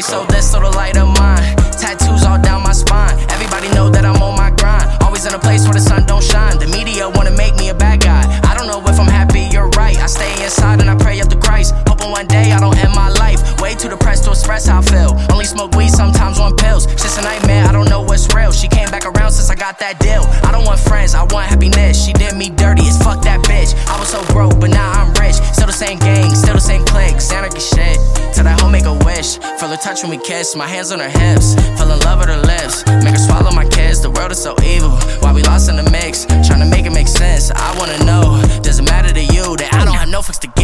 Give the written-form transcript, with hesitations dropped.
sold this so the light of mine. Tattoos all down my spine. Everybody know that I'm on my grind. Always in a place where the sun don't shine. The media wanna make me a bad guy. I don't know if I'm happy, you're right. I stay inside and I pray up to Christ. Hoping one day I don't end my life. Way too depressed to express how I feel. Only smoke weed, sometimes on pills. Just a nightmare, I don't know what's real. She came back around since I got that deal. I don't want friends, I want happiness. She did me dirty as fuck that bitch. I was so broke, but now I'm rich. Still the same gang, still the same cliques. Anarchy shit, till that hoe make a wish. Feel her touch when we kiss, my hands on her hips. Fell in love with her lips, make her swallow my kiss. The world is so evil, why we lost in the mix? Trying to make it make sense, I wanna know. Does it matter to you that I don't have no fix to